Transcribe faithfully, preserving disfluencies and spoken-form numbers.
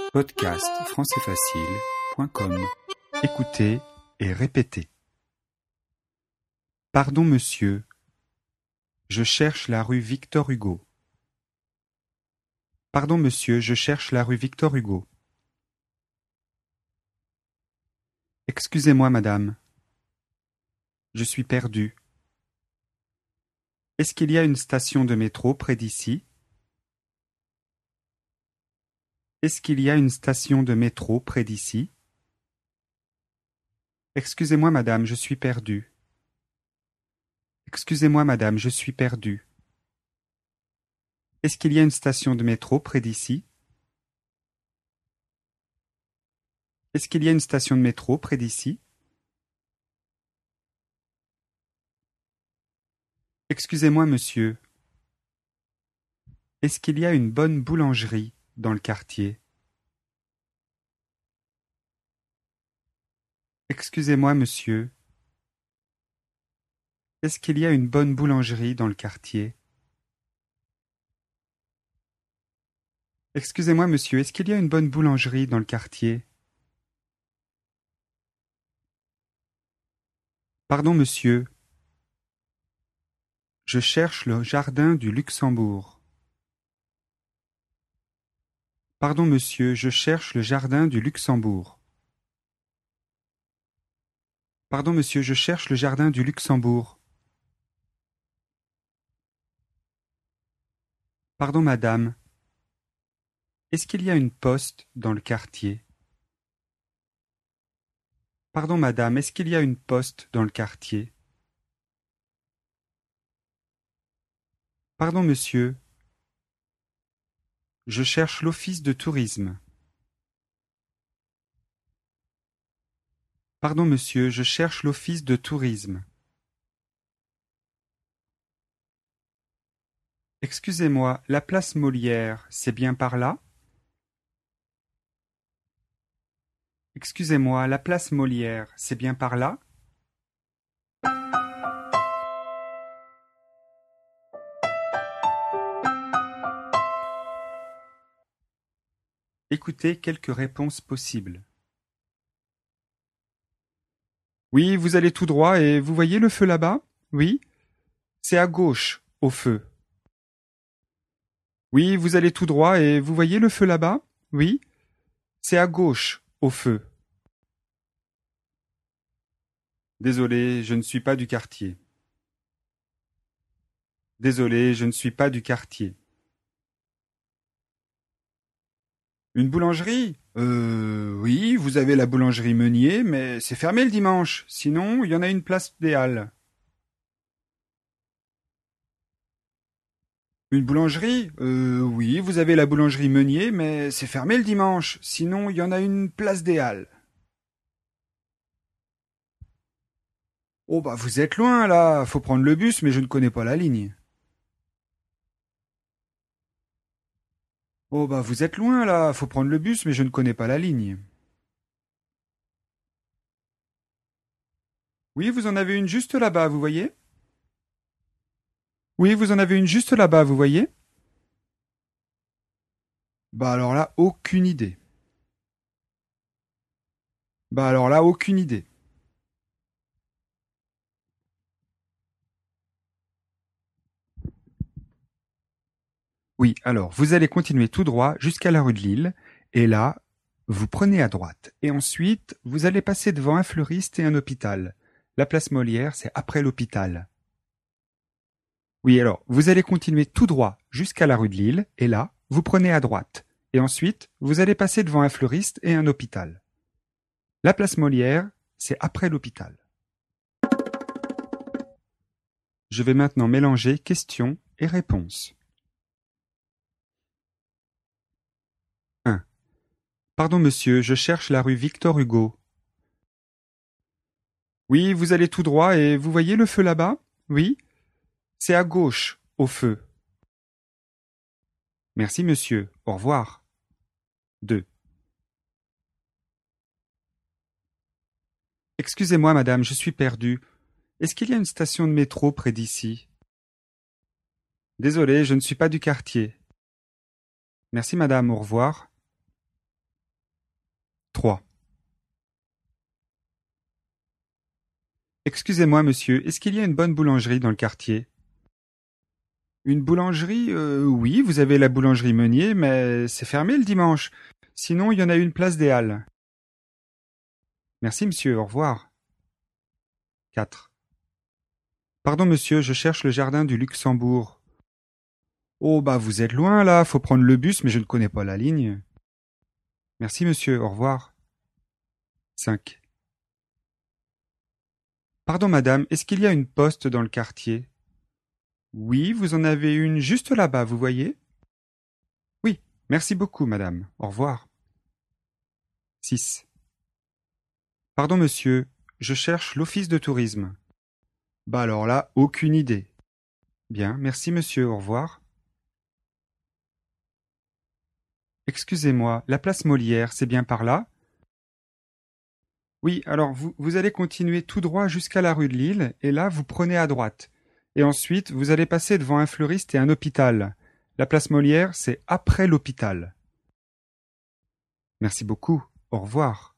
podcast français facile point com. Écoutez et répétez. Pardon monsieur, je cherche la rue Victor Hugo. Pardon monsieur, je cherche la rue Victor Hugo. Excusez-moi madame, je suis perdu. Est-ce qu'il y a une station de métro près d'ici ? Est-ce qu'il y a une station de métro près d'ici ? Excusez-moi madame, je suis perdu. Excusez-moi madame, je suis perdu. Est-ce qu'il y a une station de métro près d'ici ? Est-ce qu'il y a une station de métro près d'ici ? Excusez-moi monsieur. Est-ce qu'il y a une bonne boulangerie dans le quartier ? Excusez-moi monsieur. Est-ce qu'il y a une bonne boulangerie dans le quartier ? Excusez-moi monsieur, est-ce qu'il y a une bonne boulangerie dans le quartier ? Pardon monsieur. Je cherche le jardin du Luxembourg. Pardon monsieur, je cherche le jardin du Luxembourg. Pardon monsieur, je cherche le jardin du Luxembourg. Pardon madame. Est-ce qu'il y a une poste dans le quartier ? Pardon madame, est-ce qu'il y a une poste dans le quartier ? Pardon monsieur. Je cherche l'office de tourisme. Pardon monsieur, je cherche l'office de tourisme. Excusez-moi, la place Molière, c'est bien par là ? Excusez-moi, la place Molière, c'est bien par là ? Écoutez quelques réponses possibles. Oui, vous allez tout droit et vous voyez le feu là-bas ? Oui ? C'est à gauche, au feu. Oui, vous allez tout droit et vous voyez le feu là-bas ? Oui ? C'est à gauche, au feu. Désolé, je ne suis pas du quartier. Désolé, je ne suis pas du quartier. Une boulangerie ? Euh, oui, vous avez la boulangerie Meunier, mais c'est fermé le dimanche. Sinon, il y en a une place des Halles. Une boulangerie ? Euh, oui, vous avez la boulangerie Meunier, mais c'est fermé le dimanche. Sinon, il y en a une place des Halles. Oh bah vous êtes loin là, faut prendre le bus, mais je ne connais pas la ligne. Oh bah vous êtes loin là, faut prendre le bus, mais je ne connais pas la ligne. Oui, vous en avez une juste là-bas, vous voyez ? Oui, vous en avez une juste là-bas, vous voyez ? Bah alors là, aucune idée. Bah alors là, aucune idée. Oui, alors vous allez continuer tout droit jusqu'à la rue de Lille, et là, vous prenez à droite. Et ensuite, vous allez passer devant un fleuriste et un hôpital. La place Molière, c'est après l'hôpital. Oui, alors, vous allez continuer tout droit jusqu'à la rue de Lille, et là, vous prenez à droite. Et ensuite, vous allez passer devant un fleuriste et un hôpital. La place Molière, c'est après l'hôpital. Je vais maintenant mélanger questions et réponses. un. Pardon monsieur, je cherche la rue Victor Hugo. Oui, vous allez tout droit et vous voyez le feu là-bas ? Oui ? C'est à gauche, au feu. Merci monsieur, au revoir. deux. Excusez-moi madame, je suis perdu. Est-ce qu'il y a une station de métro près d'ici ? Désolé, je ne suis pas du quartier. Merci madame, au revoir. trois. Excusez-moi, monsieur, est-ce qu'il y a une bonne boulangerie dans le quartier? Une boulangerie, euh, oui, vous avez la boulangerie Meunier, mais c'est fermé le dimanche. Sinon, il y en a une place des Halles. Merci, monsieur, au revoir. quatre. Pardon, monsieur, je cherche le jardin du Luxembourg. Oh, bah, vous êtes loin, là, faut prendre le bus, mais je ne connais pas la ligne. Merci, monsieur, au revoir. cinq. Pardon, madame, est-ce qu'il y a une poste dans le quartier? Oui, vous en avez une juste là-bas, vous voyez? Oui, merci beaucoup, madame. Au revoir. six. Pardon, monsieur, je cherche l'office de tourisme. Bah alors là, aucune idée. Bien, merci, monsieur, au revoir. Excusez-moi, la place Molière, c'est bien par là? Oui, alors vous, vous allez continuer tout droit jusqu'à la rue de Lille, et là, vous prenez à droite. Et ensuite, vous allez passer devant un fleuriste et un hôpital. La place Molière, c'est après l'hôpital. Merci beaucoup. Au revoir.